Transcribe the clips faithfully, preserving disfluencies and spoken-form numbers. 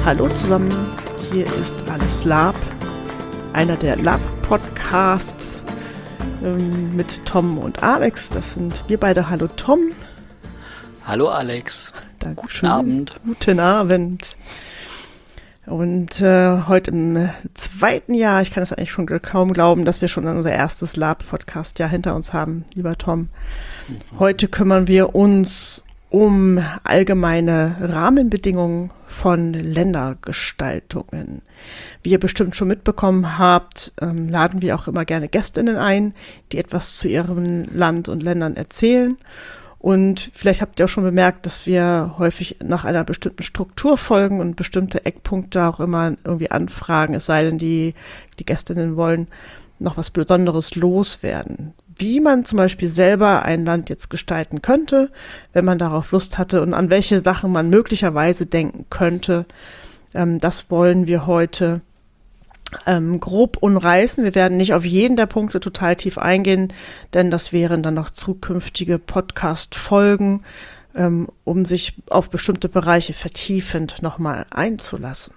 Hallo zusammen, hier ist Alles Lab, einer der Lab-Podcasts ähm, mit Tom und Alex. Das sind wir beide. Hallo Tom. Hallo Alex. Dankeschön. Guten Abend. Guten Abend. Und äh, heute im zweiten Jahr, ich kann es eigentlich schon kaum glauben, dass wir schon unser erstes Lab-Podcast-Jahr hinter uns haben, lieber Tom. Mhm. Heute kümmern wir uns um allgemeine Rahmenbedingungen von Ländergestaltungen. Wie ihr bestimmt schon mitbekommen habt, ähm, laden wir auch immer gerne Gästinnen ein, die etwas zu ihrem Land und Ländern erzählen. Und vielleicht habt ihr auch schon bemerkt, dass wir häufig nach einer bestimmten Struktur folgen und bestimmte Eckpunkte auch immer irgendwie anfragen, es sei denn, die, die Gästinnen wollen noch was Besonderes loswerden. Wie man zum Beispiel selber ein Land jetzt gestalten könnte, wenn man darauf Lust hatte und an welche Sachen man möglicherweise denken könnte. Ähm, das wollen wir heute ähm, grob umreißen. Wir werden nicht auf jeden der Punkte total tief eingehen, denn das wären dann noch zukünftige Podcast-Folgen, ähm, um sich auf bestimmte Bereiche vertiefend nochmal einzulassen.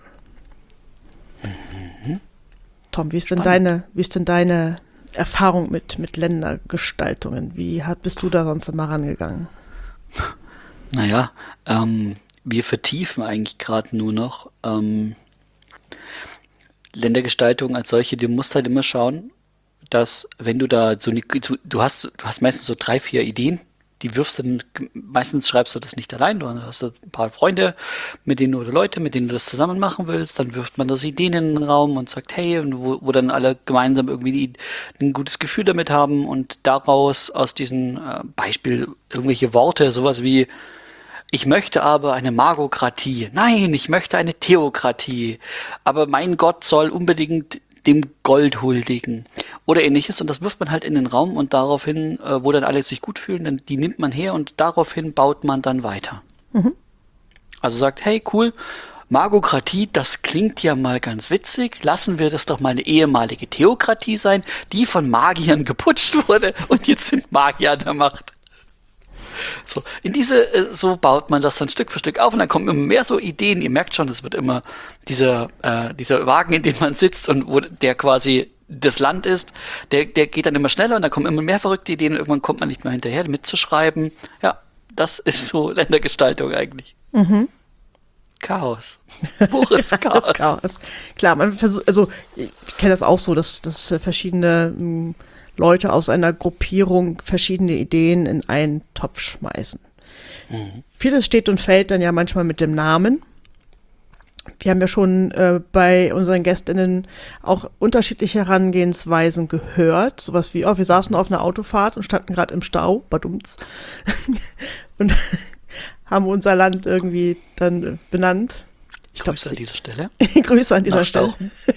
Mhm. Tom, wie ist denn deine, wie ist denn deine Erfahrung mit, mit Ländergestaltungen? Wie hat, bist du da sonst immer rangegangen? Naja, ähm, wir vertiefen eigentlich gerade nur noch ähm, Ländergestaltung als solche. Du musst halt immer schauen, dass wenn du da so eine, du, du hast, du hast meistens so drei, vier Ideen, die wirfst du dann, meistens schreibst du das nicht allein, du hast ein paar Freunde, mit denen du, oder Leute, mit denen du das zusammen machen willst, dann wirft man das Ideen in den Raum und sagt, hey, und wo, wo dann alle gemeinsam irgendwie die, ein gutes Gefühl damit haben und daraus, aus diesem äh, Beispiel, irgendwelche Worte, sowas wie, ich möchte aber eine Magokratie, nein, ich möchte eine Theokratie, aber mein Gott soll unbedingt dem Gold huldigen oder ähnliches, und das wirft man halt in den Raum und daraufhin, äh, wo dann alle sich gut fühlen, dann die nimmt man her und daraufhin baut man dann weiter. Mhm. Also sagt, hey, cool, Magokratie, das klingt ja mal ganz witzig, lassen wir das doch mal eine ehemalige Theokratie sein, die von Magiern geputscht wurde und jetzt sind Magier an der Macht. So, in diese, äh, so baut man das dann Stück für Stück auf und dann kommen immer mehr so Ideen. Ihr merkt schon, es wird immer dieser, äh, dieser Wagen, in dem man sitzt und wo der quasi das Land ist, der, der geht dann immer schneller und dann kommen immer mehr verrückte Ideen und irgendwann kommt man nicht mehr hinterher, mitzuschreiben. Ja, das ist so Ländergestaltung eigentlich. Mhm. Chaos. Pures Chaos. Chaos. Klar, man versucht, also ich kenne das auch so, dass, dass verschiedene mh, Leute aus einer Gruppierung verschiedene Ideen in einen Topf schmeißen. Mhm. Vieles steht und fällt dann ja manchmal mit dem Namen. Wir haben ja schon äh, bei unseren Gästinnen auch unterschiedliche Herangehensweisen gehört. Sowas wie, oh, wir saßen auf einer Autofahrt und standen gerade im Stau, badumts, und haben unser Land irgendwie dann benannt. Ich Grüße glaub, an dieser Stelle. Grüße an dieser Stelle.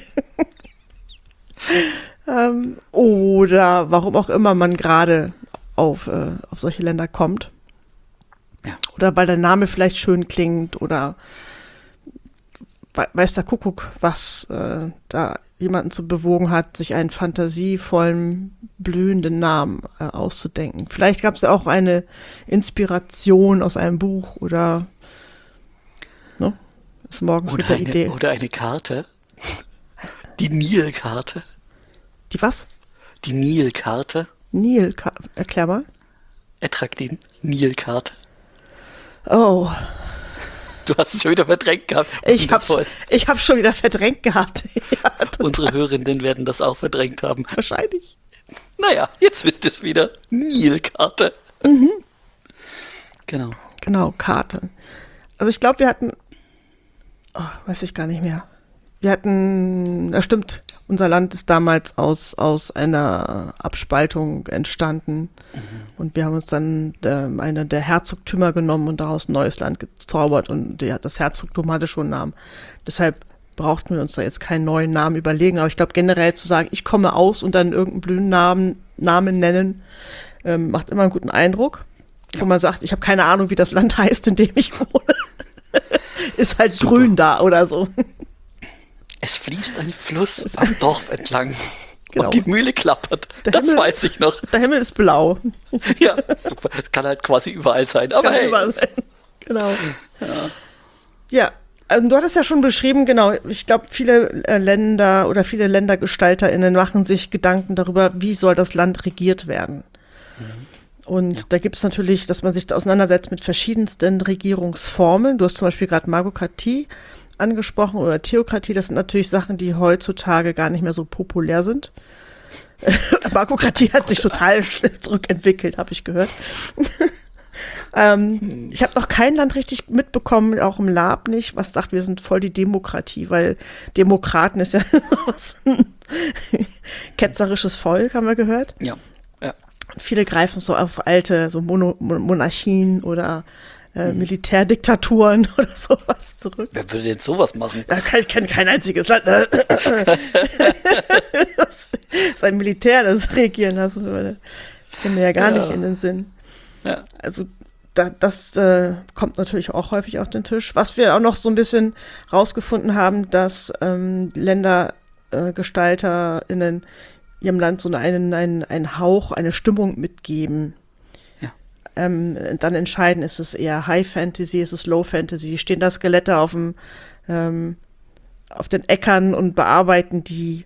Ähm, oder warum auch immer man gerade auf, äh, auf solche Länder kommt. Ja. Oder weil der Name vielleicht schön klingt oder we- weiß der Kuckuck, was äh, da jemanden zu bewogen hat, sich einen fantasievollen, blühenden Namen äh, auszudenken. Vielleicht gab es ja auch eine Inspiration aus einem Buch oder ne? Ist morgens oder mit der eine, Idee. Oder eine Karte. Die Nilkarte. Die was? Die Nilkarte. Nilkarte, erklär mal. Attraktin, Nilkarte. Oh. Du hast es schon wieder verdrängt gehabt. Ich hab's, ich hab's schon wieder verdrängt gehabt. Ja, unsere Hörenden werden das auch verdrängt haben. Wahrscheinlich. Naja, jetzt wisst ihr es wieder. Nilkarte. Mhm. Genau. Genau, Karte. Also ich glaube, wir hatten, oh, weiß ich gar nicht mehr. Wir hatten, das stimmt, unser Land ist damals aus, aus einer Abspaltung entstanden. Mhm. Und wir haben uns dann äh, eine der Herzogtümer genommen und daraus ein neues Land gezaubert. Und die, das Herzogtum hatte schon einen Namen. Deshalb brauchten wir uns da jetzt keinen neuen Namen überlegen. Aber ich glaube, generell zu sagen, ich komme aus und dann irgendeinen blöden Namen, Namen nennen, ähm, macht immer einen guten Eindruck. Ja. Wo man sagt, ich habe keine Ahnung, wie das Land heißt, in dem ich wohne. Ist halt Super. Grün da oder so. Es fließt ein Fluss am Dorf entlang. Genau. Und die Mühle klappert. Der das Himmel, weiß ich noch. Der Himmel ist blau. Ja, super. Das kann halt quasi überall sein. Aber kann hey. Überall sein. Genau. Ja. Ja, Also, du hattest ja schon beschrieben, genau, ich glaube, viele äh, Länder oder viele LändergestalterInnen machen sich Gedanken darüber, wie soll das Land regiert werden. Mhm. Und ja. da gibt es natürlich, dass man sich da auseinandersetzt mit verschiedensten Regierungsformen. Du hast zum Beispiel gerade Magokratie angesprochen oder Theokratie. Das sind natürlich Sachen, die heutzutage gar nicht mehr so populär sind. Magokratie hat sich total zurückentwickelt, habe ich gehört. ähm, hm. Ich habe noch kein Land richtig mitbekommen, auch im Lab nicht, was sagt, wir sind voll die Demokratie, weil Demokraten ist ja was ein ketzerisches Volk, haben wir gehört. Ja. ja. Viele greifen so auf alte so Mono- Monarchien oder äh, hm. Militärdiktaturen oder sowas zurück. Wer würde denn sowas machen? Ja, ich kenne kein einziges Land. Das ist ein Militär, das regieren lassen würde. Kennen wir ja gar ja. nicht in den Sinn. Ja. Also da, das äh, kommt natürlich auch häufig auf den Tisch. Was wir auch noch so ein bisschen rausgefunden haben, dass ähm, LändergestalterInnen äh, ihrem Land so einen, einen, einen Hauch, eine Stimmung mitgeben. Ja. Ähm, dann entscheiden, ist es eher High Fantasy, ist es Low Fantasy, stehen da Skelette auf dem ähm, auf den Äckern und bearbeiten die.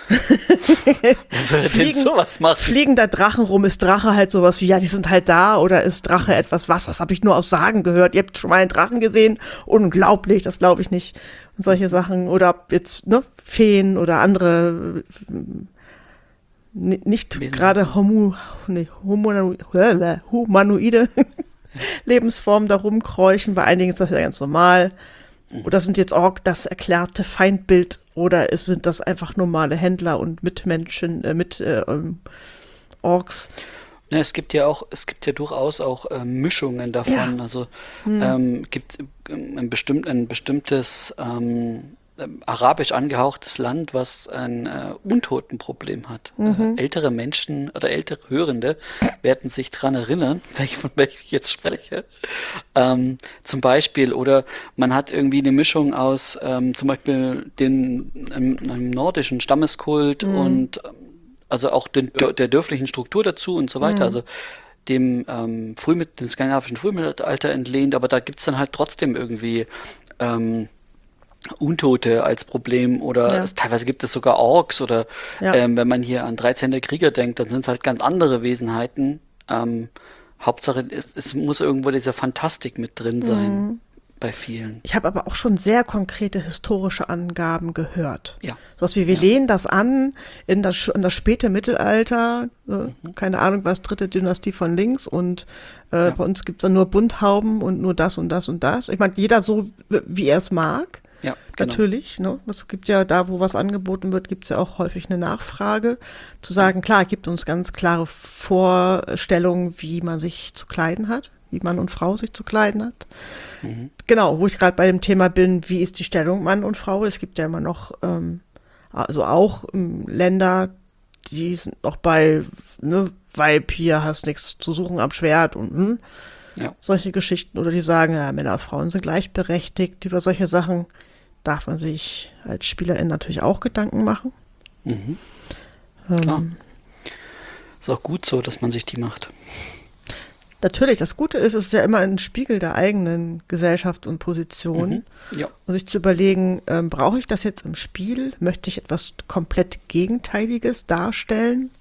fliegen, sowas machen? Fliegen da Drachen rum? Ist Drache halt sowas wie, ja, die sind halt da, oder ist Drache etwas was? Das habe ich nur aus Sagen gehört. Ihr habt schon mal einen Drachen gesehen? Unglaublich, das glaube ich nicht. Und solche Sachen. Oder jetzt, ne, Feen oder andere n- nicht gerade homo, nee, homo, humanoide Lebensformen da rumkräuchen. Bei einigen ist das ja ganz normal. Oder sind jetzt Ork das erklärte Feindbild, oder ist, sind das einfach normale Händler und Mitmenschen, äh, mit äh, ähm, Orks? Ja, es gibt ja auch, es gibt ja durchaus auch äh, Mischungen davon. Ja. Also Hm. ähm, gibt ein, bestimmt, ein bestimmtes ähm, ähm, arabisch angehauchtes Land, was ein äh, Untotenproblem hat. Mhm. Äh, ältere Menschen oder ältere Hörende werden sich dran erinnern, welch, von welchem ich jetzt spreche. Ähm, zum Beispiel, oder man hat irgendwie eine Mischung aus ähm, zum Beispiel den, einem, einem nordischen Stammeskult Mhm. und ähm, also auch den, der, der dörflichen Struktur dazu und so weiter. Mhm. Also dem, ähm, Frühmit dem skandinavischen Frühmittelalter entlehnt, aber da gibt's dann halt trotzdem irgendwie ähm, Untote als Problem oder Ja. es, teilweise gibt es sogar Orks oder Ja. ähm, wenn man hier an dreizehnten Krieger denkt, dann sind es halt ganz andere Wesenheiten. Ähm, Hauptsache, es, es muss irgendwo diese Fantastik mit drin sein Mhm. bei vielen. Ich habe aber auch schon sehr konkrete historische Angaben gehört. Ja. Sowas wie, wir Ja. lehnen das an in das, sch- in das späte Mittelalter, äh, keine Ahnung was, dritte Dynastie von links, und äh, Ja. bei uns gibt es dann nur Bunthauben und nur das und das und das. Ich meine, jeder so, w- wie er es mag. Ja, genau. Natürlich, ne? Es gibt ja da, wo was angeboten wird, gibt es ja auch häufig eine Nachfrage. Zu sagen, klar, gibt uns ganz klare Vorstellungen, wie man sich zu kleiden hat, wie Mann und Frau sich zu kleiden hat. Mhm. Genau, wo ich gerade bei dem Thema bin, wie ist die Stellung Mann und Frau? Es gibt ja immer noch, ähm, also auch ähm, Länder, die sind noch bei, ne, Weib, hier hast nichts zu suchen am Schwert und hm, Ja. solche Geschichten. Oder die sagen, ja, Männer und Frauen sind gleichberechtigt. Über solche Sachen darf man sich als Spielerin natürlich auch Gedanken machen. Mhm. Klar. Ähm, Ist auch gut so, dass man sich die macht. natürlich, das Gute ist, es ist ja immer ein Spiegel der eigenen Gesellschaft und Position. Mhm. Ja. Und sich zu überlegen, ähm, brauche ich das jetzt im Spiel? Möchte ich etwas komplett Gegenteiliges darstellen?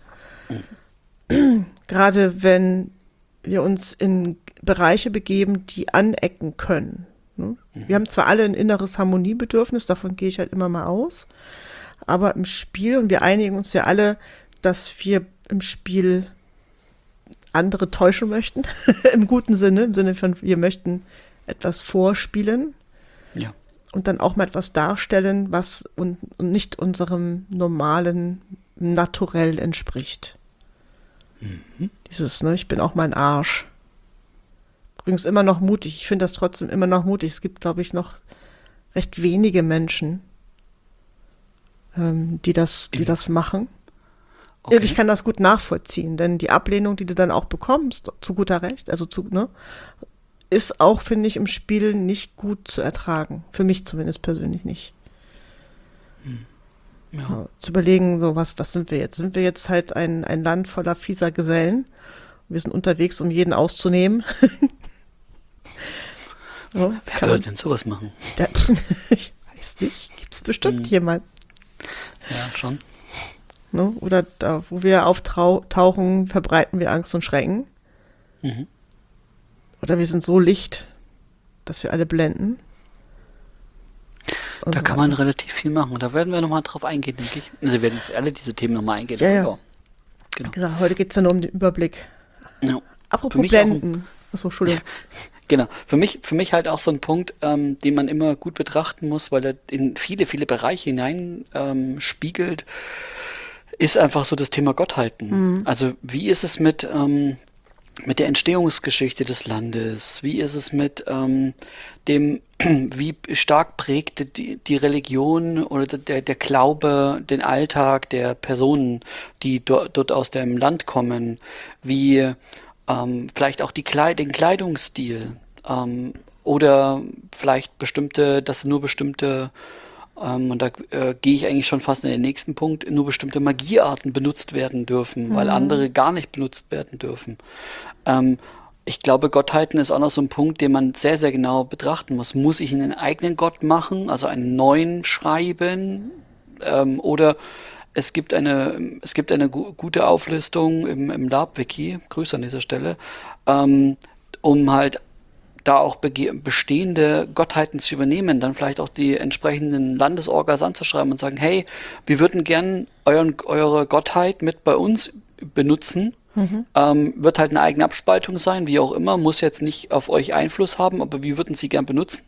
Gerade wenn wir uns in Bereiche begeben, die anecken können. Ne? Wir haben zwar alle ein inneres Harmoniebedürfnis, davon gehe ich halt immer mal aus, aber im Spiel, und wir einigen uns ja alle, dass wir im Spiel andere täuschen möchten, im guten Sinne, im Sinne von, wir möchten etwas vorspielen Ja. und dann auch mal etwas darstellen, was un- und nicht unserem normalen Naturell entspricht. Dieses, ne, ich bin auch mein Arsch. Übrigens immer noch mutig. Ich finde das trotzdem immer noch mutig. Es gibt, glaube ich, noch recht wenige Menschen, ähm, die das, die das machen. Okay. Und ich kann das gut nachvollziehen, denn die Ablehnung, die du dann auch bekommst, zu guter Recht, also zu, ne, ist auch, finde ich, im Spiel nicht gut zu ertragen. Für mich zumindest persönlich nicht. Ja. Ja, zu überlegen, so was, was sind wir jetzt? Sind wir jetzt halt ein, ein Land voller fieser Gesellen? Wir sind unterwegs, um jeden auszunehmen. So, Wer würde denn sowas machen? Der, ich weiß nicht, gibt es bestimmt Hm. jemand. Ja, schon. Ne? Oder da, wo wir auftauchen, verbreiten wir Angst und Schrecken. Mhm. Oder wir sind so Licht, dass wir alle blenden. Und Da so kann man weiter. relativ viel machen. Da werden wir nochmal drauf eingehen, denke ich. Also wir werden für alle diese Themen nochmal eingehen. Ja, ja. Genau. Genau. Genau, heute geht es ja nur um den Überblick. Ja. Für Apropos mich auch ein- Blenden. Achso, Entschuldigung. Genau. Für mich, für mich halt auch so ein Punkt, ähm, den man immer gut betrachten muss, weil er in viele, viele Bereiche hinein ähm, spiegelt, ist einfach so das Thema Gottheiten. Also wie ist es mit, ähm, mit der Entstehungsgeschichte des Landes? Wie ist es mit ähm, dem, wie stark prägt die, die Religion oder der, der Glaube den Alltag der Personen, die dort, dort aus dem Land kommen? Wie ähm, vielleicht auch die Kleid den Kleidungsstil ähm, oder vielleicht bestimmte, dass nur bestimmte ähm, und da äh, gehe ich eigentlich schon fast in den nächsten Punkt, nur bestimmte Magiearten benutzt werden dürfen, weil andere gar nicht benutzt werden dürfen. Ähm, ich glaube, Gottheiten ist auch noch so ein Punkt, den man sehr, sehr genau betrachten muss. Muss ich einen eigenen Gott machen, also einen neuen schreiben? Ähm, oder es gibt eine, es gibt eine gu gute Auflistung im, im Lab-Wiki, Grüße an dieser Stelle, ähm, um halt da auch bege- bestehende Gottheiten zu übernehmen, dann vielleicht auch die entsprechenden Landesorgas anzuschreiben und sagen, hey, wir würden gern euren, eure Gottheit mit bei uns benutzen. Ähm, wird halt eine eigene Abspaltung sein, wie auch immer, muss jetzt nicht auf euch Einfluss haben, aber wir würden sie gern benutzen.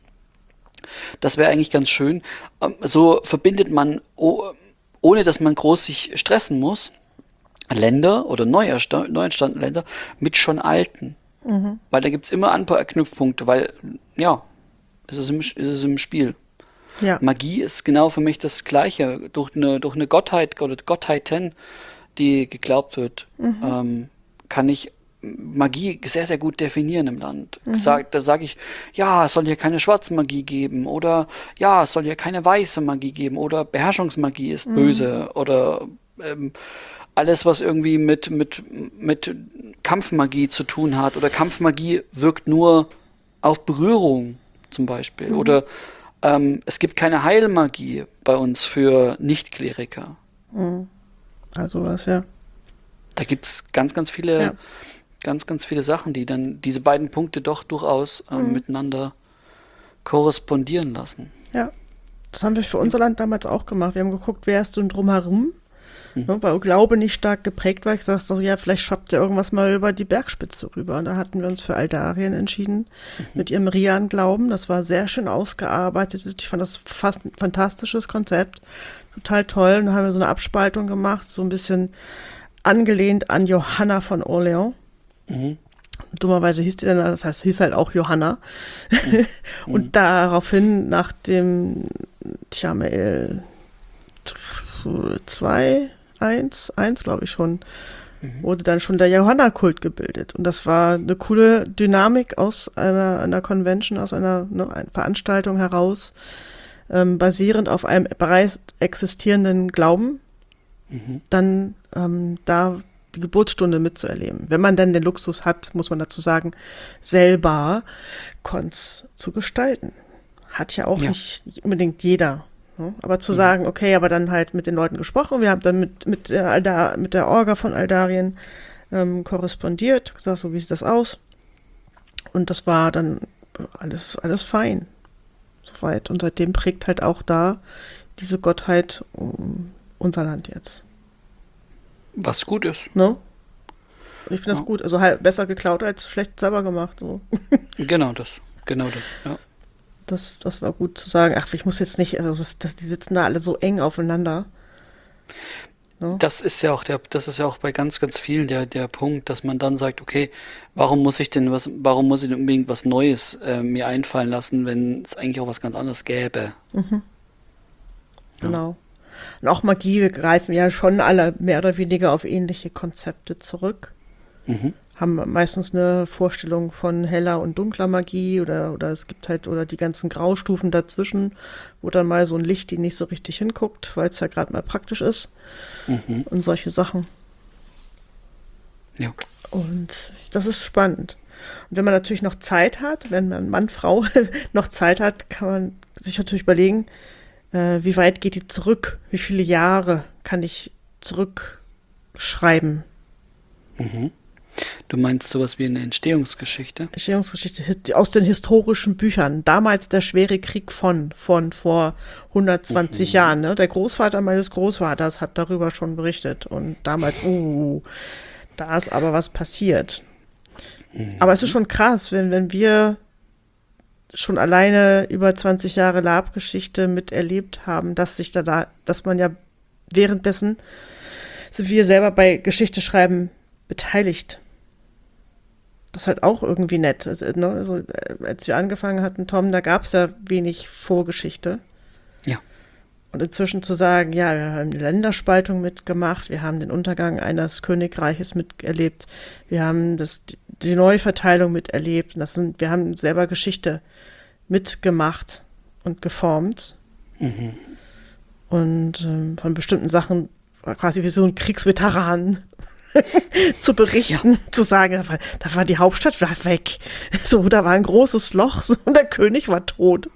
Das wäre eigentlich ganz schön. Ähm, so verbindet man, oh, ohne dass man groß sich stressen muss, Länder oder neu, ersta- neu entstandene Länder mit schon alten. Weil da gibt's immer Anknüpfpunkte, weil, ja, es ist im, es ist im Spiel. Ja. Magie ist genau für mich das Gleiche. Durch eine, durch eine Gottheit oder Gottheiten, die geglaubt wird, ähm, kann ich Magie sehr, sehr gut definieren im Land. Sag, da sage ich, ja, es soll hier keine Schwarzmagie geben oder ja, es soll hier keine weiße Magie geben oder Beherrschungsmagie ist böse oder ähm, alles, was irgendwie mit, mit, mit Kampfmagie zu tun hat oder Kampfmagie wirkt nur auf Berührung zum Beispiel oder ähm, es gibt keine Heilmagie bei uns für Nicht-Kleriker. Also was, ja. Da gibt's ganz, ganz viele, Ja. ganz, ganz viele Sachen, die dann diese beiden Punkte doch durchaus ähm, miteinander korrespondieren lassen. Ja. Das haben wir für unser Land damals auch gemacht. Wir haben geguckt, wer ist denn drumherum? Ne, weil Glaube nicht stark geprägt war. Ich sag so, ja, vielleicht schwappt ja irgendwas mal über die Bergspitze rüber. Und da hatten wir uns für Aldarien entschieden, mit ihrem Rian-Glauben. Das war sehr schön ausgearbeitet. Ich fand das fast ein fantastisches Konzept. Total toll. Und dann haben wir so eine Abspaltung gemacht, so ein bisschen angelehnt an Johanna von Orleans. Mhm. Dummerweise hieß die dann, das heißt, hieß halt auch Johanna. Und daraufhin nach dem Tjamael zwei, eins, eins glaube ich schon, wurde dann schon der Johanna-Kult gebildet. Und das war eine coole Dynamik aus einer, einer Convention, aus einer, ne, einer Veranstaltung heraus, ähm, basierend auf einem bereits existierenden Glauben, dann ähm, da die Geburtsstunde mitzuerleben. Wenn man dann den Luxus hat, muss man dazu sagen, selber Cons zu gestalten. Hat ja auch Ja. nicht, nicht unbedingt jeder. Ne? Aber zu sagen, okay, aber dann halt mit den Leuten gesprochen, wir haben dann mit, mit, der, Alda, mit der Orga von Aldarien ähm, korrespondiert, gesagt, so wie sieht das aus? Und das war dann alles, alles fein. Soweit. Und seitdem prägt halt auch da diese Gottheit um unser Land jetzt. Was gut ist. Ne? Und ich finde das Ja. gut. Also halt besser geklaut als schlecht selber gemacht. So. Genau das. Genau das. Ja. Das, das war gut zu sagen. Ach, ich muss jetzt nicht, also das, das, die sitzen da alle so eng aufeinander. Ne? Das ist ja auch der, das ist ja auch bei ganz, ganz vielen der, der Punkt, dass man dann sagt, okay, warum muss ich denn was, warum muss ich denn unbedingt was Neues äh, mir einfallen lassen, wenn es eigentlich auch was ganz anderes gäbe? Genau. Und auch Magie, wir greifen ja schon alle mehr oder weniger auf ähnliche Konzepte zurück. Mhm. Haben meistens eine Vorstellung von heller und dunkler Magie oder, oder es gibt halt, oder die ganzen Graustufen dazwischen, wo dann mal so ein Licht, die nicht so richtig hinguckt, weil es ja gerade mal praktisch ist und solche Sachen. Ja. Und das ist spannend. Und wenn man natürlich noch Zeit hat, wenn man Mann, Frau noch Zeit hat, kann man sich natürlich überlegen, äh, wie weit geht die zurück? Wie viele Jahre kann ich zurückschreiben? Mhm. Du meinst sowas wie eine Entstehungsgeschichte? Entstehungsgeschichte hi- aus den historischen Büchern. Damals der schwere Krieg von, von vor hundertzwanzig Jahren. Ne? Der Großvater meines Großvaters hat darüber schon berichtet. Und damals, uh, da ist aber was passiert. Aber es ist schon krass, wenn, wenn wir schon alleine über zwanzig Jahre Lab-Geschichte miterlebt haben, dass sich da, da, dass man ja währenddessen sind wir selber bei Geschichte schreiben beteiligt. Das ist halt auch irgendwie nett. Also, ne, also, äh, als wir angefangen hatten, Tom, da gab es ja wenig Vorgeschichte. Ja. Und inzwischen zu sagen, ja, wir haben die Länderspaltung mitgemacht, wir haben den Untergang eines Königreiches miterlebt, wir haben das, die Neuverteilung miterlebt, und das sind, wir haben selber Geschichte mitgemacht und geformt. Mhm. Und ähm, von bestimmten Sachen war quasi wie so ein Kriegsveteran zu berichten, ja. Zu sagen, da war, da war die Hauptstadt war weg. So, da war ein großes Loch so, und der König war tot.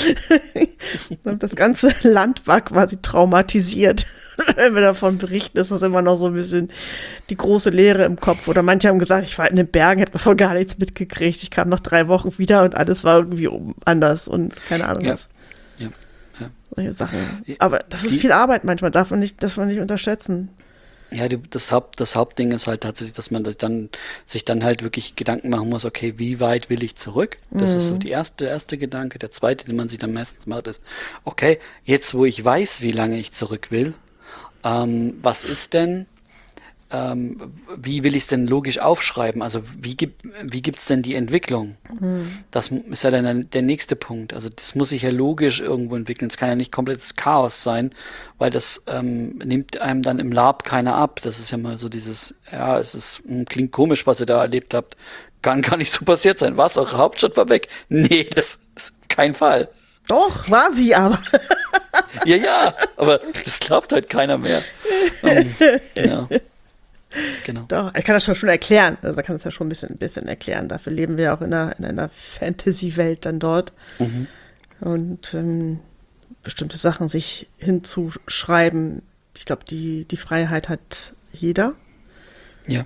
Und das ganze Land war quasi traumatisiert. Wenn wir davon berichten, ist das immer noch so ein bisschen die große Leere im Kopf. Oder manche haben gesagt, ich war in den Bergen, hätte davon gar nichts mitgekriegt. Ich kam nach drei Wochen wieder und alles war irgendwie anders und keine Ahnung ja. was. Ja. Ja. Solche Sachen. Aber das ist die, viel Arbeit manchmal, darf man nicht, darf man nicht unterschätzen. Ja, die, das, Haupt, das Hauptding ist halt tatsächlich, dass man das dann, sich dann halt wirklich Gedanken machen muss, okay, wie weit will ich zurück? Das mhm. ist so die erste, der erste Gedanke. Der zweite, den man sich dann meistens macht, ist, okay, jetzt wo ich weiß, wie lange ich zurück will, ähm, was ist denn, ähm, wie will ich es denn logisch aufschreiben? Also wie gibt wie gibt's denn die Entwicklung? Mhm. Das ist ja dann der nächste Punkt. Also das muss sich ja logisch irgendwo entwickeln. Es kann ja nicht komplettes Chaos sein, weil das ähm, nimmt einem dann im Lab keiner ab. Das ist ja mal so dieses, ja, es ist mh, klingt komisch, was ihr da erlebt habt. Kann gar nicht so passiert sein. Was, eure Hauptstadt war weg? Nee, das ist kein Fall. Doch, war sie aber. Ja, ja, aber das glaubt halt keiner mehr. um, ja. Genau. Doch, ich kann das schon, schon erklären. Also man kann das ja schon ein bisschen, ein bisschen erklären. Dafür leben wir ja auch in einer, in einer Fantasy-Welt dann dort. Mhm. Und ähm, bestimmte Sachen sich hinzuschreiben. Ich glaube, die, die Freiheit hat jeder. Ja.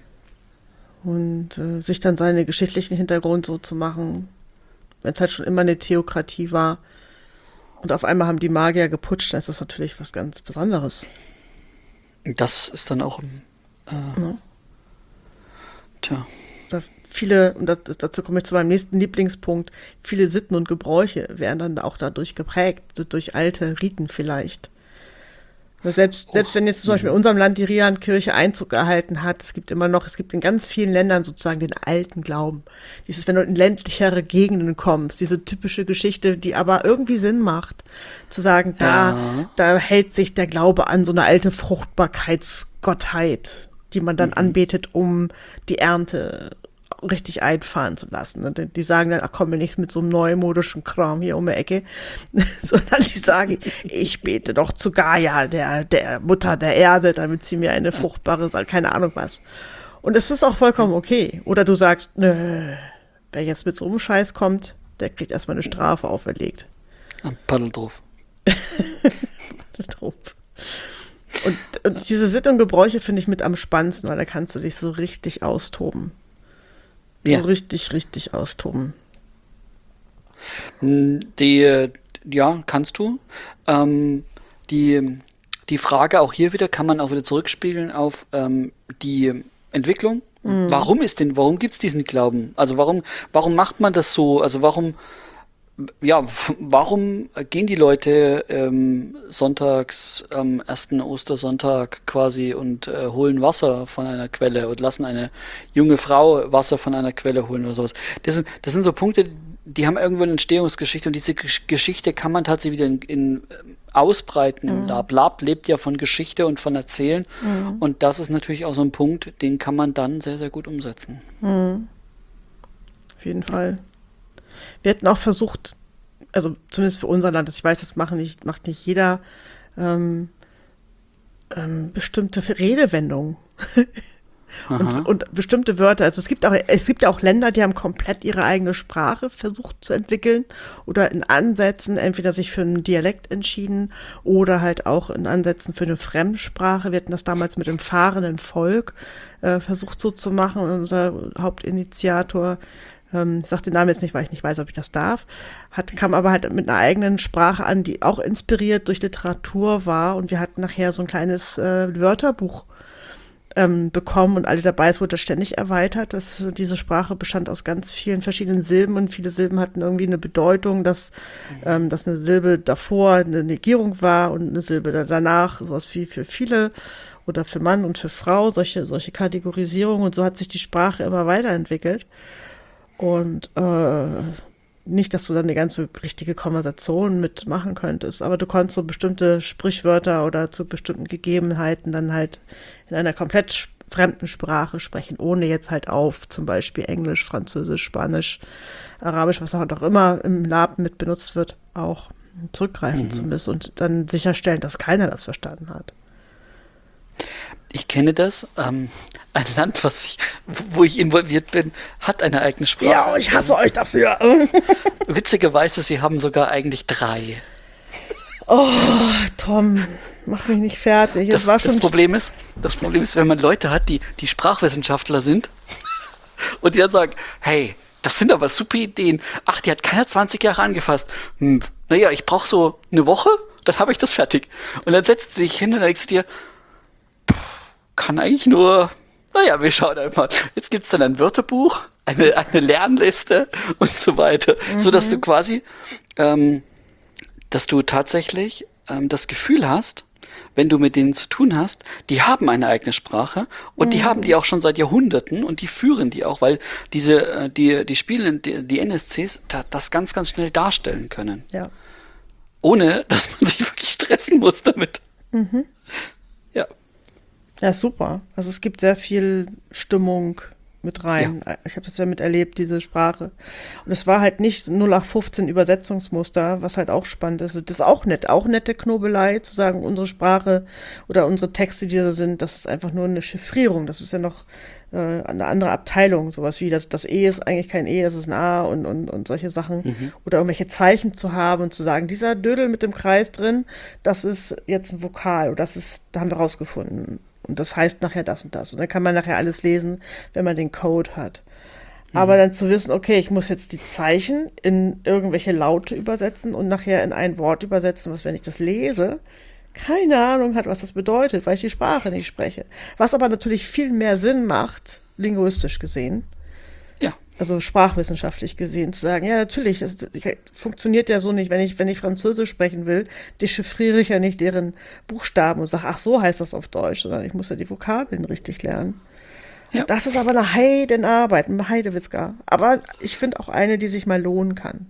Und äh, sich dann seinen geschichtlichen Hintergrund so zu machen, wenn es halt schon immer eine Theokratie war. Und auf einmal haben die Magier geputscht, dann ist das natürlich was ganz Besonderes. Das ist dann auch Äh, ja. Tja. Viele, und das, dazu komme ich zu meinem nächsten Lieblingspunkt, viele Sitten und Gebräuche werden dann auch dadurch geprägt, durch alte Riten vielleicht. Selbst, oh. selbst wenn jetzt zum Beispiel in unserem Land die Rian-Kirche Einzug erhalten hat, es gibt immer noch, es gibt in ganz vielen Ländern sozusagen den alten Glauben. Dieses, wenn du in ländlichere Gegenden kommst, diese typische Geschichte, die aber irgendwie Sinn macht, zu sagen, da, ja. da hält sich der Glaube an so eine alte Fruchtbarkeitsgottheit, die man dann mhm. anbetet, um die Ernte richtig einfahren zu lassen. Und die sagen dann, ach komm, mir nichts mit so einem neumodischen Kram hier um die Ecke, sondern die sagen, ich bete doch zu Gaia, der, der Mutter der Erde, damit sie mir eine fruchtbare, keine Ahnung was. Und es ist auch vollkommen okay. Oder du sagst, nö, wer jetzt mit so einem Scheiß kommt, der kriegt erstmal eine Strafe auferlegt. Ein Paddel drauf. Paddel drauf. Und, und diese Sitten und Gebräuche finde ich mit am spannendsten, weil da kannst du dich so richtig austoben. Ja. So richtig, richtig austoben. Die, ja, kannst du. Ähm, die, die Frage auch hier wieder, kann man auch wieder zurückspiegeln auf ähm, die Entwicklung. Mhm. Warum ist denn, warum gibt es diesen Glauben? Also warum, warum macht man das so? Also warum, ja, warum gehen die Leute ähm, sonntags am ersten Ostersonntag quasi und äh, holen Wasser von einer Quelle und lassen eine junge Frau Wasser von einer Quelle holen oder sowas? Das sind, das sind so Punkte, die haben irgendwo eine Entstehungsgeschichte und diese Gesch- Geschichte kann man tatsächlich wieder in, in ausbreiten im mhm. Lab. Lab lebt ja von Geschichte und von Erzählen mhm. und das ist natürlich auch so ein Punkt, den kann man dann sehr, sehr gut umsetzen. Mhm. Auf jeden Fall. Wir hätten auch versucht, also zumindest für unser Land, ich weiß, das macht nicht, macht nicht jeder, ähm, ähm, bestimmte Redewendungen Und, und bestimmte Wörter, also es gibt auch, es gibt ja auch Länder, die haben komplett ihre eigene Sprache versucht zu entwickeln oder in Ansätzen entweder sich für einen Dialekt entschieden oder halt auch in Ansätzen für eine Fremdsprache. Wir hatten das damals mit dem fahrenden Volk äh, versucht so zu machen und unser Hauptinitiator, ähm, ich sage den Namen jetzt nicht, weil ich nicht weiß, ob ich das darf, hat, kam aber halt mit einer eigenen Sprache an, die auch inspiriert durch Literatur war und wir hatten nachher so ein kleines äh, Wörterbuch Ähm, bekommen und alle dabei, es wurde ständig erweitert. Das, diese Sprache bestand aus ganz vielen verschiedenen Silben und viele Silben hatten irgendwie eine Bedeutung, dass, ähm, dass eine Silbe davor eine Negierung war und eine Silbe danach, sowas wie für viele oder für Mann und für Frau, solche, solche Kategorisierungen und so hat sich die Sprache immer weiterentwickelt. Und äh, nicht, dass du dann eine ganze richtige Konversation mitmachen könntest, aber du konntest so bestimmte Sprichwörter oder zu bestimmten Gegebenheiten dann halt in einer komplett fremden Sprache sprechen, ohne jetzt halt auf zum Beispiel Englisch, Französisch, Spanisch, Arabisch, was auch immer im Lab mit benutzt wird, auch zurückgreifen mhm. zu müssen und dann sicherstellen, dass keiner das verstanden hat. Ich kenne das. Ähm, ein Land, was ich, wo ich involviert bin, hat eine eigene Sprache. Ja, ich hasse ähm, euch dafür. Witzigerweise, sie haben sogar eigentlich drei. Oh, Tom, mach mich nicht fertig. Das, war schon das, Problem ist, das Problem ist, wenn man Leute hat, die, die Sprachwissenschaftler sind und die dann sagen, hey, das sind aber super Ideen. Ach, die hat keiner zwanzig Jahre angefasst. Hm, naja, ich brauche so eine Woche, dann habe ich das fertig. Und dann setzt sie sich hin und dann denkst du dir, kann eigentlich nur, naja, wir schauen einfach. Jetzt gibt es dann ein Wörterbuch, eine, eine Lernliste und so weiter, mhm. sodass du quasi, ähm, dass du tatsächlich ähm, das Gefühl hast, wenn du mit denen zu tun hast, die haben eine eigene Sprache und mhm. die haben die auch schon seit Jahrhunderten und die führen die auch, weil diese, äh, die, die Spiele, die, die N S Cs, da, das ganz, ganz schnell darstellen können. Ja. Ohne, dass man sich wirklich stressen muss damit. Mhm. Ja. Ja, super. Also es gibt sehr viel Stimmung mit rein. Ja. Ich habe das ja miterlebt, diese Sprache. Und es war halt nicht null acht fünfzehn Übersetzungsmuster, was halt auch spannend ist. Das ist auch nett, auch nette Knobelei, zu sagen, unsere Sprache oder unsere Texte, die da sind, das ist einfach nur eine Chiffrierung. Das ist ja noch äh, eine andere Abteilung. Sowas wie, das, das E ist eigentlich kein E, das ist ein A und, und, und solche Sachen. Mhm. Oder irgendwelche Zeichen zu haben und zu sagen, dieser Dödel mit dem Kreis drin, das ist jetzt ein Vokal oder das ist, da haben wir rausgefunden. Und das heißt nachher das und das. Und dann kann man nachher alles lesen, wenn man den Code hat. Mhm. Aber dann zu wissen, okay, ich muss jetzt die Zeichen in irgendwelche Laute übersetzen und nachher in ein Wort übersetzen, was, wenn ich das lese, keine Ahnung hat, was das bedeutet, weil ich die Sprache nicht spreche. Was aber natürlich viel mehr Sinn macht, linguistisch gesehen. Ja. Also sprachwissenschaftlich gesehen, zu sagen, ja, natürlich, das, das funktioniert ja so nicht, wenn ich, wenn ich Französisch sprechen will, dechiffriere ich ja nicht deren Buchstaben und sage, ach, so heißt das auf Deutsch, sondern ich muss ja die Vokabeln richtig lernen. Ja. Das ist aber eine Heidenarbeit, ein Heidewitzka. Aber ich finde auch eine, die sich mal lohnen kann.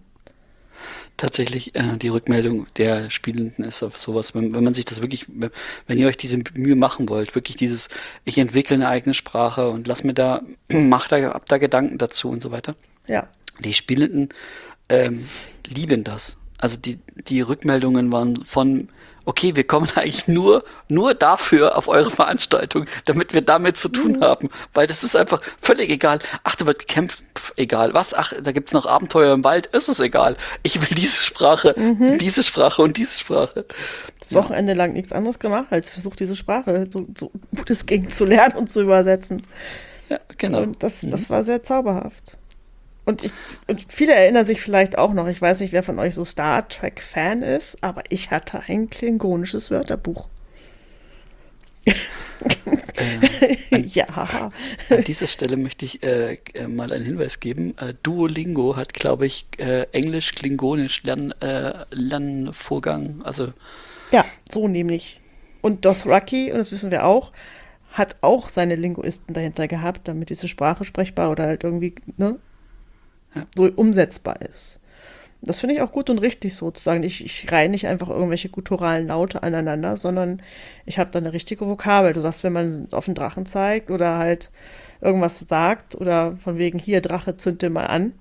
Tatsächlich, äh, die Rückmeldung der Spielenden ist auf sowas, wenn, wenn man sich das wirklich, wenn ihr euch diese Mühe machen wollt, wirklich dieses, ich entwickle eine eigene Sprache und lass mir da, mach da, ab da Gedanken dazu und so weiter. Ja. Die Spielenden ähm, lieben das. Also die, die Rückmeldungen waren von, okay, wir kommen eigentlich nur, nur dafür auf eure Veranstaltung, damit wir damit zu tun mhm. haben. Weil das ist einfach völlig egal. Ach, da wird gekämpft, pf, egal was. Ach, da gibt's noch Abenteuer im Wald, ist es egal. Ich will diese Sprache, mhm. diese Sprache und diese Sprache. Das ja. Wochenende lang nichts anderes gemacht, als versucht, diese Sprache so, so gut es ging zu lernen und zu übersetzen. Ja, genau. Und das, mhm. das war sehr zauberhaft. Und, ich, und viele erinnern sich vielleicht auch noch, ich weiß nicht, wer von euch so Star Trek-Fan ist, aber ich hatte ein klingonisches Wörterbuch. Äh, an, ja. An dieser Stelle möchte ich äh, mal einen Hinweis geben. Äh, Duolingo hat, glaube ich, äh, Englisch-Klingonisch Lern, äh, Lernvorgang. Also ja, so nämlich. Und Dothraki, und das wissen wir auch, hat auch seine Linguisten dahinter gehabt, damit diese Sprache sprechbar oder halt irgendwie, ne? Ja. So umsetzbar ist. Das finde ich auch gut und richtig sozusagen. Ich, ich reihe nicht einfach irgendwelche gutturalen Laute aneinander, sondern ich habe da eine richtige Vokabel. Du sagst, wenn man auf einen Drachen zeigt oder halt irgendwas sagt oder von wegen hier, Drache, zünd den mal an,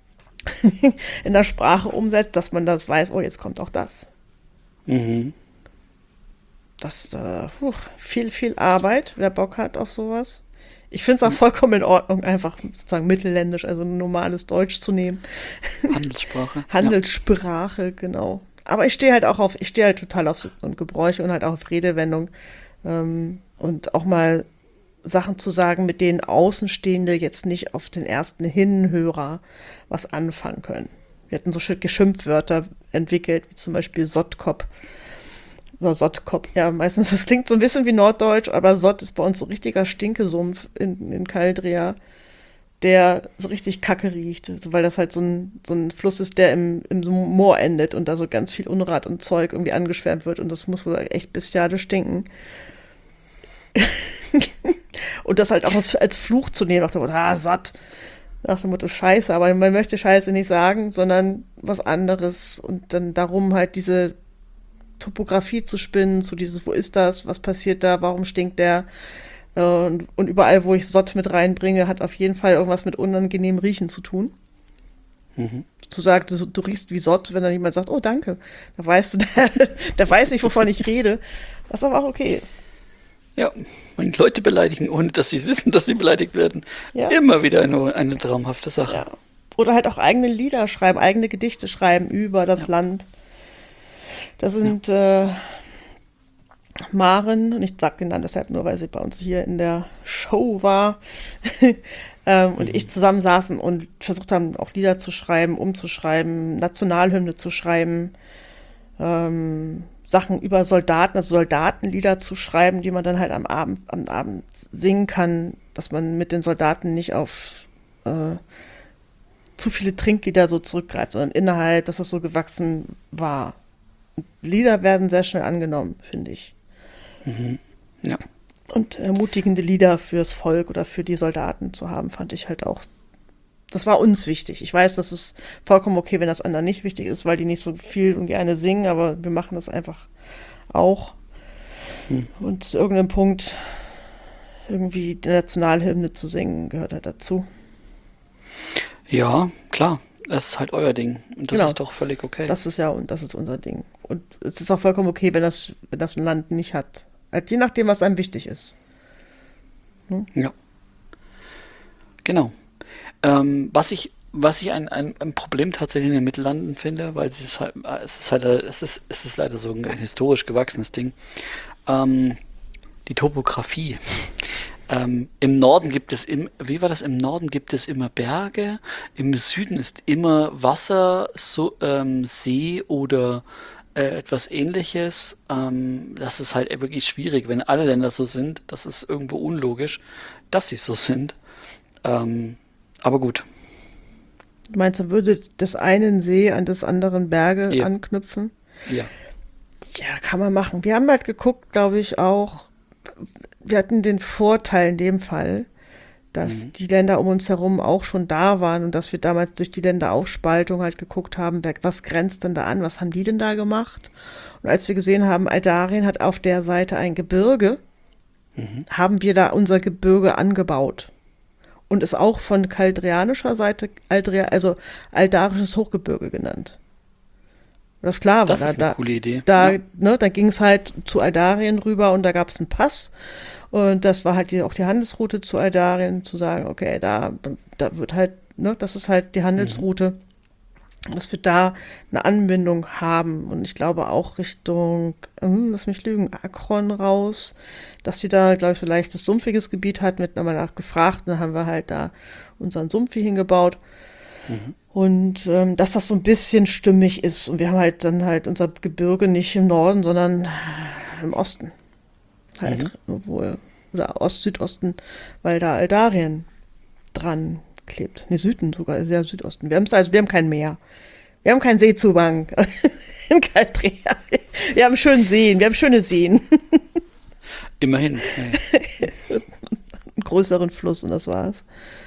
in der Sprache umsetzt, dass man das weiß, oh, jetzt kommt auch das. Mhm. Das ist äh, puh, viel, viel Arbeit, wer Bock hat auf sowas. Ich finde es auch vollkommen in Ordnung, einfach sozusagen mittelländisch, also ein normales Deutsch zu nehmen. Handelssprache. Handelssprache, ja. Genau. Aber ich stehe halt auch auf, ich stehe halt total auf Sitten und Gebräuche und halt auch auf Redewendung. Ähm, und auch mal Sachen zu sagen, mit denen Außenstehende jetzt nicht auf den ersten Hinhörer was anfangen können. Wir hatten so Geschimpfwörter entwickelt, wie zum Beispiel Sottkop. Oder Sottkop, ja, meistens, das klingt so ein bisschen wie Norddeutsch, aber Sott ist bei uns so richtiger Stinkesumpf in, in Caldria, der so richtig kacke riecht, weil das halt so ein, so ein Fluss ist, der im, im Moor endet und da so ganz viel Unrat und Zeug irgendwie angeschwärmt wird und das muss wohl echt bestialisch stinken. Und das halt auch als, als Fluch zu nehmen, nach dem Motto, ah, Sott, nach dem Motto Scheiße, aber man möchte Scheiße nicht sagen, sondern was anderes und dann darum halt diese Topografie zu spinnen, zu dieses, wo ist das, was passiert da, warum stinkt der äh, und, und überall, wo ich Sott mit reinbringe, hat auf jeden Fall irgendwas mit unangenehmem Riechen zu tun. Mhm. Zu sagen, du, du riechst wie Sott, wenn dann jemand sagt, oh danke, da weißt du, der, der weiß nicht, wovon ich rede, was aber auch okay ist. Ja, wenn Leute beleidigen, ohne dass sie wissen, dass sie beleidigt werden, ja. Immer wieder eine, eine traumhafte Sache. Ja. Oder halt auch eigene Lieder schreiben, eigene Gedichte schreiben über das ja. Land. Das sind ja. äh, Maren, und ich sage genannt deshalb nur, weil sie bei uns hier in der Show war, ähm, und mhm. ich zusammen saßen und versucht haben, auch Lieder zu schreiben, umzuschreiben, Nationalhymne zu schreiben, ähm, Sachen über Soldaten, also Soldatenlieder zu schreiben, die man dann halt am Abend, am Abend singen kann, dass man mit den Soldaten nicht auf äh, zu viele Trinklieder so zurückgreift, sondern Inhalt, dass es so gewachsen war. Und Lieder werden sehr schnell angenommen, finde ich. Mhm. Ja. Und ermutigende Lieder fürs Volk oder für die Soldaten zu haben, fand ich halt auch, das war uns wichtig. Ich weiß, das ist vollkommen okay, wenn das anderen nicht wichtig ist, weil die nicht so viel und gerne singen, aber wir machen das einfach auch. Hm. Und zu irgendeinem Punkt irgendwie die Nationalhymne zu singen, gehört halt dazu. Ja, klar. Das ist halt euer Ding. Und das genau. ist doch völlig okay. Das ist ja, und das ist unser Ding. Und es ist auch vollkommen okay, wenn das, wenn das ein Land nicht hat. Halt je nachdem, was einem wichtig ist. Hm? Ja. Genau. Ähm, was ich, was ich ein, ein, ein Problem tatsächlich in den Mittellanden finde, weil es ist halt, es ist halt, es ist, es ist leider so ein historisch gewachsenes Ding. Ähm, die Topografie. Ähm, Im Norden gibt es, im, wie war das? Im Norden gibt es immer Berge, im Süden ist immer Wasser, so, ähm, See oder äh, etwas Ähnliches. Ähm, das ist halt wirklich schwierig, wenn alle Länder so sind. Das ist irgendwo unlogisch, dass sie so sind. Ähm, aber gut. Du meinst, da würde des einen See an des anderen Berge ja. anknüpfen? Ja. Ja, kann man machen. Wir haben halt geguckt, glaube ich, auch, wir hatten den Vorteil in dem Fall, dass mhm. die Länder um uns herum auch schon da waren und dass wir damals durch die Länderaufspaltung halt geguckt haben, was grenzt denn da an, was haben die denn da gemacht? Und als wir gesehen haben, Aldarien hat auf der Seite ein Gebirge, mhm. haben wir da unser Gebirge angebaut. Und ist auch von caldrianischer Seite Aldria, also aldarisches Hochgebirge genannt. Das klar war. Das da, ist eine da, coole Idee. Da, ja. ne, da ging es halt zu Aldarien rüber und da gab es einen Pass. Und das war halt die, auch die Handelsroute zu Aldarien, zu sagen, okay, da, da wird halt, ne, das ist halt die Handelsroute, mhm. dass wir da eine Anbindung haben. Und ich glaube auch Richtung, hm, lass mich lügen, Akron raus, dass sie da, glaube ich, so leichtes, sumpfiges Gebiet hat, mit nochmal nachgefragt. Dann haben wir halt da unseren Sumpf hier hingebaut. Mhm. Und ähm, dass das so ein bisschen stimmig ist. Und wir haben halt dann halt unser Gebirge nicht im Norden, sondern im Osten. Halt, mhm. wo, oder Ost-Südosten, weil da Aldarien dran klebt. Ne, Süden sogar, ja, Südosten. Wir haben also, wir haben kein Meer. Wir haben keinen Seezugang in Caldria. Wir haben schöne Seen, wir haben schöne Seen. Immerhin. Ja. Einen größeren Fluss und das war's.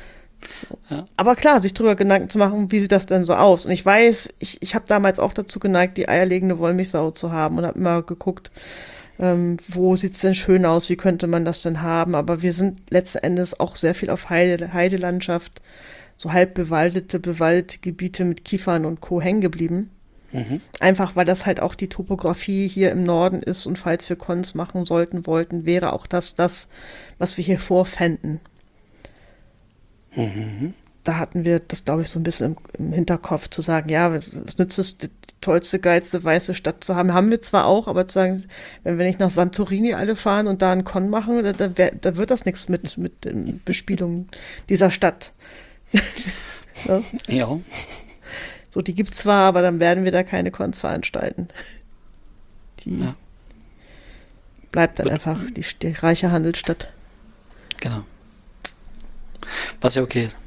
Ja. Aber klar, sich drüber Gedanken zu machen, wie sieht das denn so aus? Und ich weiß, ich, ich habe damals auch dazu geneigt, die eierlegende Wollmilchsau zu haben und habe immer geguckt, ähm, wo sieht es denn schön aus, wie könnte man das denn haben? Aber wir sind letzten Endes auch sehr viel auf Heide, Heidelandschaft, so halb bewaldete, bewaldete Gebiete mit Kiefern und Co. hängen geblieben. Mhm. Einfach, weil das halt auch die Topografie hier im Norden ist und falls wir Cons machen sollten, wollten, wäre auch das das, was wir hier vorfänden. Mhm. Da hatten wir das, glaube ich, so ein bisschen im, im Hinterkopf zu sagen, ja, was, was nützt es, die tollste, geilste weiße Stadt zu haben? Haben wir zwar auch, aber zu sagen, wenn wir nicht nach Santorini alle fahren und da einen Con machen, da, da, wär, da wird das nichts mit, mit ähm, Bespielung dieser Stadt. Ja? Ja. So, die gibt's zwar, aber dann werden wir da keine Cons veranstalten. Die Ja. bleibt dann Wird- einfach die, die reiche Handelsstadt. Genau. Was ja okay ist.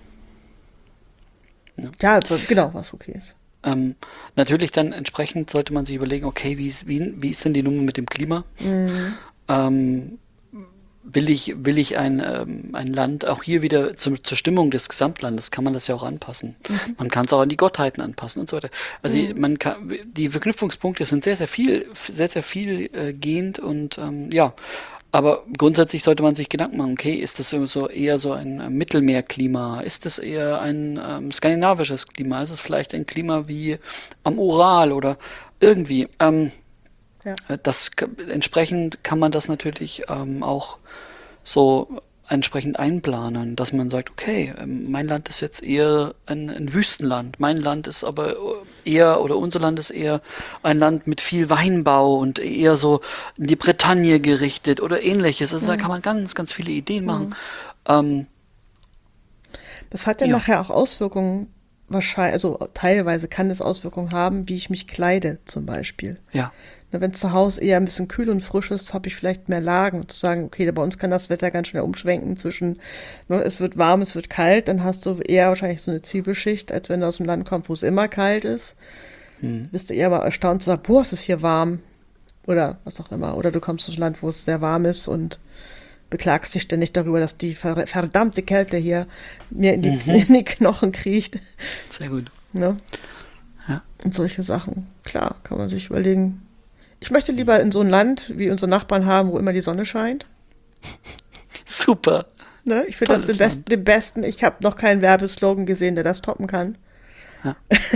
Ja, also, genau, was okay ist. Ähm, natürlich dann entsprechend sollte man sich überlegen, okay, wie ist, wie, wie ist denn die Nummer mit dem Klima? Mhm. Ähm, will ich, will ich ein, ähm, ein Land, auch hier wieder zum, zur Stimmung des Gesamtlandes, kann man das ja auch anpassen. Man kann es auch an die Gottheiten anpassen und so weiter. Also man kann, die Verknüpfungspunkte sind sehr, sehr viel, sehr, sehr viel äh, gehend und ähm, ja, aber grundsätzlich sollte man sich Gedanken machen, okay, ist das so eher so ein äh, Mittelmeerklima? Ist das eher ein ähm, skandinavisches Klima? Ist es vielleicht ein Klima wie am Ural oder irgendwie? Ähm, Ja. äh, das k- entsprechend kann man das natürlich ähm, auch so entsprechend einplanen, dass man sagt, okay, ähm, mein Land ist jetzt eher ein, ein Wüstenland, mein Land ist aber eher, oder unser Land ist eher ein Land mit viel Weinbau und eher so in die Bretagne gerichtet oder ähnliches. Also da kann man ganz, ganz viele Ideen machen. Ähm, Das hat ja, Ja. nachher auch Auswirkungen, wahrscheinlich, also teilweise kann es Auswirkungen haben, wie ich mich kleide zum Beispiel. ja, Na, wenn es zu Hause eher ein bisschen kühl und frisch ist, habe ich vielleicht mehr Lagen. Zu sagen, okay, bei uns kann das Wetter ganz schnell umschwenken zwischen, ne, es wird warm, es wird kalt, dann hast du eher wahrscheinlich so eine Zwiebelschicht, als wenn du aus dem Land kommst, wo es immer kalt ist. Bist du eher mal erstaunt zu sagen, boah, es ist hier warm. Oder was auch immer. Oder du kommst aus einem Land, wo es sehr warm ist und beklagst dich ständig darüber, dass die ver verdammte Kälte hier mir in die, in die Knochen kriecht. sehr gut. Ne? Ja. Und solche Sachen. Klar, kann man sich überlegen. Ich möchte lieber in so ein Land wie unsere Nachbarn haben, wo immer die Sonne scheint. Super. Ne? Ich finde das den, Tolles best, den besten. Ich habe noch keinen Werbeslogan gesehen, der das toppen kann. Ja.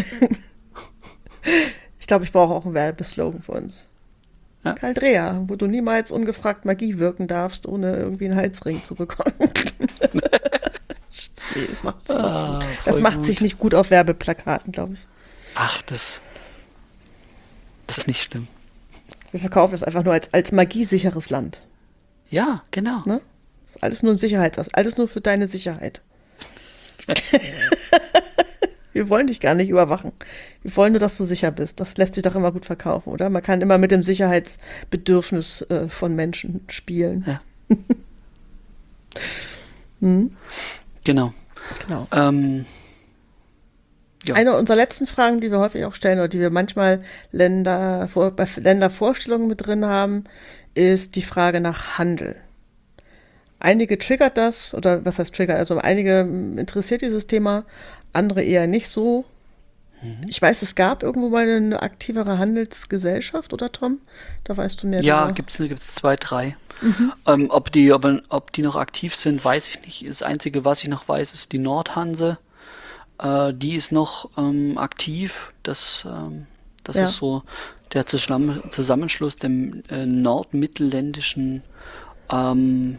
Ich glaube, ich brauche auch einen Werbeslogan für uns. Ja. Caldrea, wo du niemals ungefragt Magie wirken darfst, ohne irgendwie einen Halsring zu bekommen. Nee, das macht sich nicht Ah, gut. Das voll macht gut. sich nicht gut auf Werbeplakaten, glaube ich. Ach, das, das ist nicht schlimm. Wir verkaufen es einfach nur als, als magiesicheres Land. Ja, genau. Ne? Das ist alles nur ein Sicherheitsaspekt. Alles nur für deine Sicherheit. Wir wollen dich gar nicht überwachen. Wir wollen nur, dass du sicher bist. Das lässt sich doch immer gut verkaufen, oder? Man kann immer mit dem Sicherheitsbedürfnis äh, von Menschen spielen. Ja. Hm? Genau. Genau. Ähm, Ja. Eine unserer letzten Fragen, die wir häufig auch stellen oder die wir manchmal Länder, vor, bei Ländervorstellungen mit drin haben, ist die Frage nach Handel. Einige triggert das, oder was heißt Trigger? Also einige mm, interessiert dieses Thema, andere eher nicht so. Ich weiß, es gab irgendwo mal eine aktivere Handelsgesellschaft, oder Tom? Da weißt du mehr Ja, drüber. gibt's gibt's zwei, drei. Ähm, ob die, ob, ob die noch aktiv sind, weiß ich nicht. Das Einzige, was ich noch weiß, ist die Nordhanse. Äh, die ist noch ähm, aktiv. Das, ähm, das Ja. ist so der Zuschlam- Zusammenschluss der äh, nordmittelländischen ähm,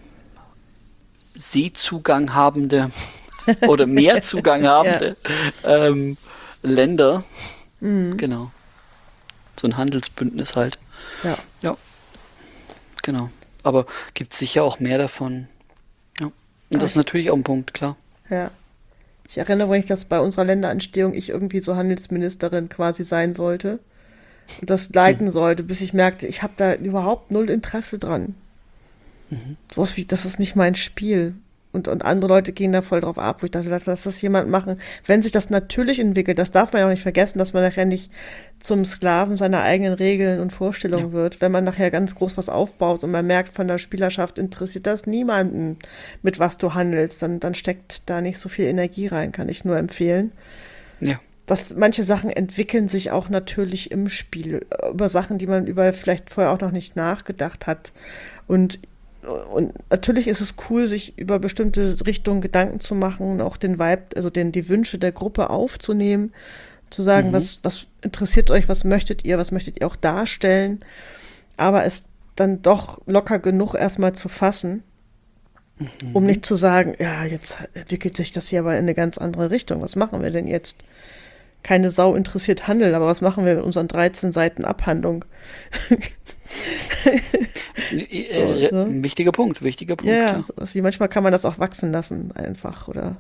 Seezugang habende oder Meerzugang habende ähm, Länder. Genau. So ein Handelsbündnis halt. Ja. Ja, genau. Aber gibt sicher auch mehr davon. Ja. Und das ist natürlich auch ein Punkt, klar. Ja. Ich erinnere mich, dass bei unserer Länderentstehung ich irgendwie so Handelsministerin quasi sein sollte und das leiten sollte, bis ich merkte, ich habe da überhaupt null Interesse dran. Sowas wie, das ist nicht mein Spiel. Und, und andere Leute gehen da voll drauf ab, wo ich dachte, lass, lass das jemand machen. Wenn sich das natürlich entwickelt, das darf man ja auch nicht vergessen, dass man nachher nicht zum Sklaven seiner eigenen Regeln und Vorstellungen Ja. wird. Wenn man nachher ganz groß was aufbaut und man merkt, von der Spielerschaft interessiert das niemanden, mit was du handelst, dann, dann steckt da nicht so viel Energie rein, kann ich nur empfehlen. Ja. Dass manche Sachen entwickeln sich auch natürlich im Spiel, äh, über Sachen, die man über vielleicht vorher auch noch nicht nachgedacht hat. Und Und natürlich ist es cool, sich über bestimmte Richtungen Gedanken zu machen und auch den Vibe, also den, die Wünsche der Gruppe aufzunehmen, zu sagen, Mhm. was, was interessiert euch, was möchtet ihr, was möchtet ihr auch darstellen, aber es dann doch locker genug erstmal zu fassen Um nicht zu sagen, ja, jetzt entwickelt sich das hier aber in eine ganz andere Richtung. Was machen wir denn jetzt? Keine Sau interessiert Handel, aber was machen wir mit unseren dreizehn Seiten Abhandlung? Äh, So, ne? Wichtiger Punkt, wichtiger Punkt. Ja, Klar. sowas wie manchmal kann man das auch wachsen lassen, einfach, oder?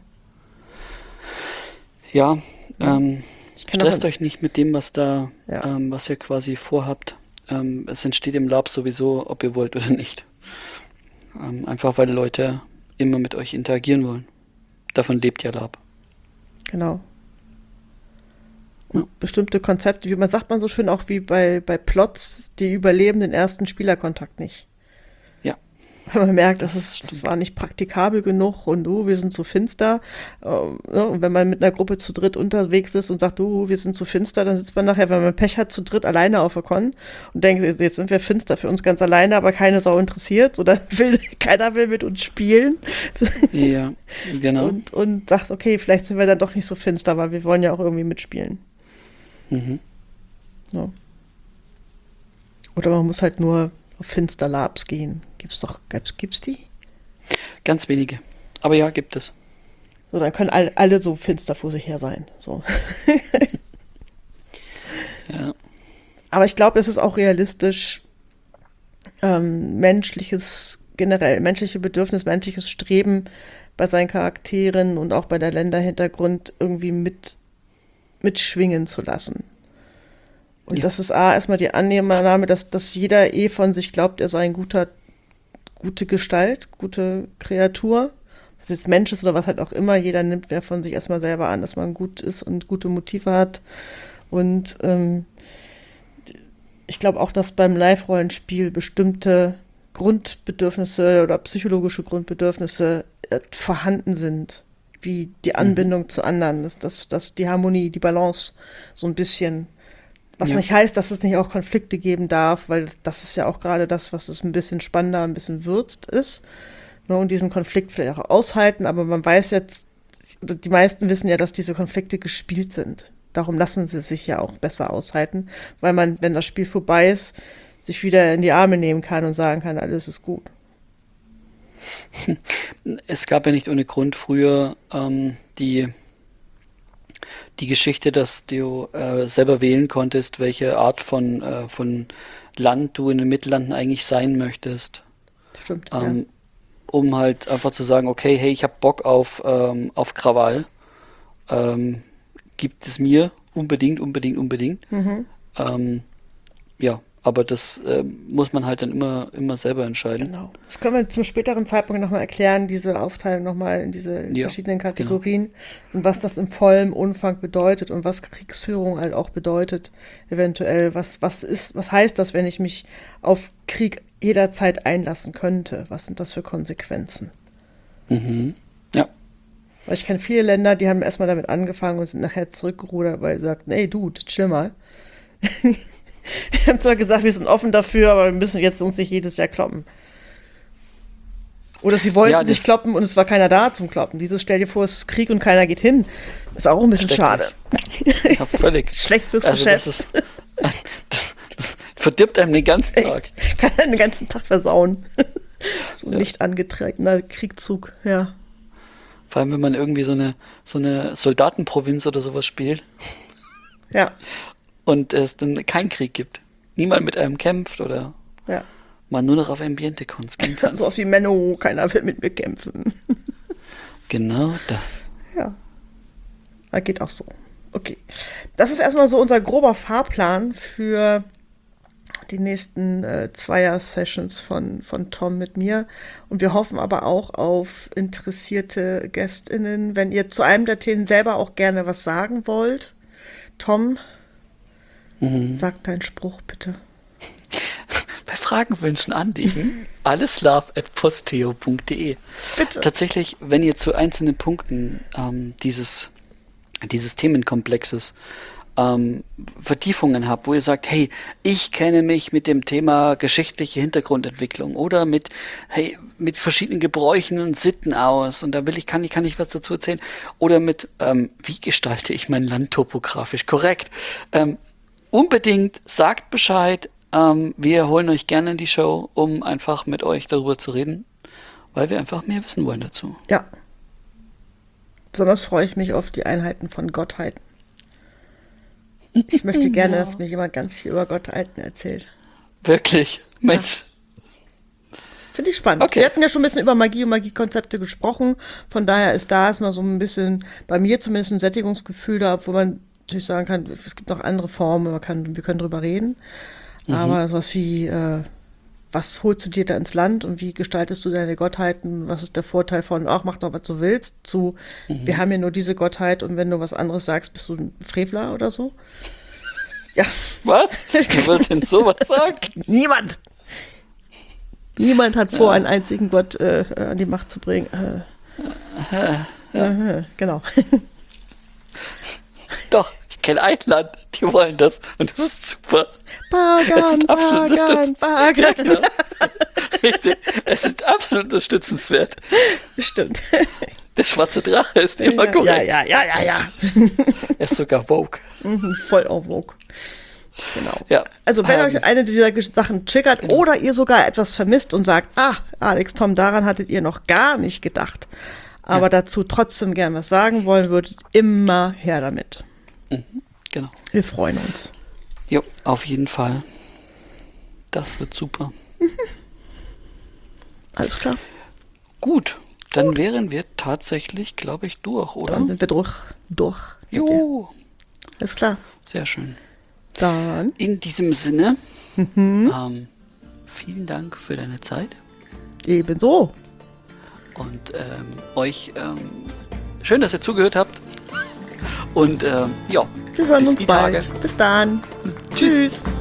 Ja, ähm, Ich kann auch, stresst euch nicht mit dem, was da, ja, ähm, was ihr quasi vorhabt. Ähm, es entsteht im Lab sowieso, ob ihr wollt oder nicht. Ähm, einfach weil Leute immer mit euch interagieren wollen. Davon lebt ja Lab. genau. Ja. Und bestimmte Konzepte, wie man sagt man so schön, auch wie bei, bei Plots, die überleben den ersten Spielerkontakt nicht. Ja, Weil man merkt, das, das ist, das stimmt. war nicht praktikabel genug und du, wir sind zu finster. Ähm, ne? Und wenn man mit einer Gruppe zu dritt unterwegs ist und sagt, du, wir sind zu finster, dann sitzt man nachher, wenn man Pech hat, zu dritt alleine auf der Con und denkt, jetzt sind wir finster für uns ganz alleine, aber keine Sau interessiert oder will, keiner will mit uns spielen. Ja, genau. Und, und sagt, okay, vielleicht sind wir dann doch nicht so finster, weil wir wollen ja auch irgendwie mitspielen. Mhm. Ja. Oder man muss halt nur auf Finster Labs gehen. Gibt's doch, gibt's, gibt's die? Ganz wenige. Aber ja, gibt es. So, dann können all, alle so finster vor sich her sein. So. Ja. Aber ich glaube, es ist auch realistisch, ähm, menschliches, generell menschliche Bedürfnis, menschliches Streben bei seinen Charakteren und auch bei der Länderhintergrund irgendwie mit, mitschwingen zu lassen. Und Ja. das ist A, erstmal die Annahme, dass, dass jeder eh von sich glaubt, er sei ein guter, gute Gestalt, gute Kreatur. Was jetzt Mensch ist oder was halt auch immer, jeder nimmt wer von sich erstmal selber an, dass man gut ist und gute Motive hat. Und ähm, ich glaube auch, dass beim Live-Rollenspiel bestimmte Grundbedürfnisse oder psychologische Grundbedürfnisse äh, vorhanden sind, wie die Anbindung zu anderen, dass, dass, dass die Harmonie, die Balance so ein bisschen, was Ja. nicht heißt, dass es nicht auch Konflikte geben darf, weil das ist ja auch gerade das, was es ein bisschen spannender, ein bisschen würzt ist. Ne, und diesen Konflikt vielleicht auch aushalten, aber man weiß jetzt, oder die meisten wissen ja, dass diese Konflikte gespielt sind. Darum lassen sie sich ja auch besser aushalten, weil man, wenn das Spiel vorbei ist, sich wieder in die Arme nehmen kann und sagen kann, alles ist gut. Es gab ja nicht ohne Grund früher ähm, die, die Geschichte, dass du äh, selber wählen konntest, welche Art von, äh, von Land du in den Mittellanden eigentlich sein möchtest. Stimmt, Ähm, um halt einfach zu sagen, okay, hey, ich habe Bock auf, ähm, auf Krawall. Ähm, gibt es mir unbedingt, unbedingt, unbedingt. ja. Mhm. Ähm, ja, aber das ähm, muss man halt dann immer, immer selber entscheiden. Genau. Das können wir zum späteren Zeitpunkt nochmal erklären, diese Aufteilung nochmal in diese Ja, verschiedenen genau. Kategorien und was das im vollen Umfang bedeutet und was Kriegsführung halt auch bedeutet, eventuell. Was, was ist, was heißt das, wenn ich mich auf Krieg jederzeit einlassen könnte? Was sind das für Konsequenzen? Mhm. Ja, Weil ich kenne viele Länder, die haben erstmal damit angefangen und sind nachher zurückgerudert, weil sie sagten, ey Dude, chill mal. Wir haben zwar gesagt, wir sind offen dafür, aber wir müssen jetzt uns nicht jedes Jahr kloppen. Oder sie wollten ja, sich das kloppen und es war keiner da zum Kloppen. Dieses, stell dir vor, es ist Krieg und keiner geht hin. Ist auch ein bisschen schade. schrecklich. Ja, völlig. Schlecht fürs Also das Geschäft. ist, das, das verdirbt einem den ganzen Tag. Echt. Kann einen den ganzen Tag versauen. So ein Ja. nicht angetragener Kriegszug, ja. Vor allem, wenn man irgendwie so eine, so eine Soldatenprovinz oder sowas spielt Ja, und es dann keinen Krieg gibt. Niemand mit einem kämpft oder ja. man nur noch auf Ambiente-Cons gehen kann. So aus wie Menno, keiner will mit mir kämpfen. Genau das. Ja, das geht auch so. Okay. Das ist erstmal so unser grober Fahrplan für die nächsten äh, Zweier-Sessions von, von Tom mit mir. Und wir hoffen aber auch auf interessierte GästInnen. Wenn ihr zu einem der Themen selber auch gerne was sagen wollt, Tom, Mhm. sag deinen Spruch bitte. Bei Fragen, Wünschen, Anliegen, alleslove at posteo punkt de. Bitte. Tatsächlich, wenn ihr zu einzelnen Punkten ähm, dieses, dieses Themenkomplexes ähm, Vertiefungen habt, wo ihr sagt, hey, ich kenne mich mit dem Thema geschichtliche Hintergrundentwicklung oder mit, hey, mit verschiedenen Gebräuchen und Sitten aus und da will ich, kann ich, kann ich was dazu erzählen oder mit, ähm, wie gestalte ich mein Land topografisch korrekt? Ähm, unbedingt sagt Bescheid, ähm, wir holen euch gerne in die Show, um einfach mit euch darüber zu reden weil wir einfach mehr wissen wollen dazu. Ja. Besonders freue ich mich auf die Einheiten von Gottheiten. Ich möchte gerne, Ja. dass mir jemand ganz viel über Gottheiten erzählt. Wirklich? Mensch. Finde ich spannend. Okay. Wir hatten ja schon ein bisschen über Magie und Magiekonzepte gesprochen. Von daher ist da erstmal so ein bisschen, bei mir zumindest ein Sättigungsgefühl da, wo man natürlich sagen kann, es gibt noch andere Formen, man kann, wir können drüber reden. Mhm. Aber sowas wie, äh, was holst du dir da ins Land und wie gestaltest du deine Gottheiten? Was ist der Vorteil von, ach, mach doch, was du willst, zu, Mhm. wir haben ja nur diese Gottheit und wenn du was anderes sagst, bist du ein Frevler oder so? Ja, Was? Wer wird denn sowas sagen? niemand! Niemand hat vor, einen einzigen Gott äh, an die Macht zu bringen. Äh. Aha, genau. Doch, ich kenne ein Land, die wollen das und das ist super. Es Pagan, ist absolut Pagan, unterstützt- Pagan. Ja, genau. Richtig. Es ist absolut unterstützenswert. Stimmt. Der schwarze Drache ist immer Ja, korrekt. ja, ja, ja, ja. Er ist sogar woke. Mhm, voll en vogue. Genau. Ja. Also wenn Ähm, euch eine dieser Gesch- Sachen triggert oder ihr sogar etwas vermisst und sagt, ah, Alex, Tom, daran hattet ihr noch gar nicht gedacht, aber dazu trotzdem gern was sagen wollen würdet, immer her damit. Genau. Wir freuen uns. Jo, auf jeden Fall. Das wird super. Alles klar. Gut, dann wären wir tatsächlich, glaube ich, durch, oder? Dann sind wir durch. Durch. sind wir. Jo, Alles klar. sehr schön. Dann In diesem Sinne, ähm, vielen Dank für deine Zeit ebenso. und ähm, euch ähm, schön, dass ihr zugehört habt. Und ähm, ja, Wir hören bis uns die bald. Tage. Bis dann. Tschüss. Tschüss.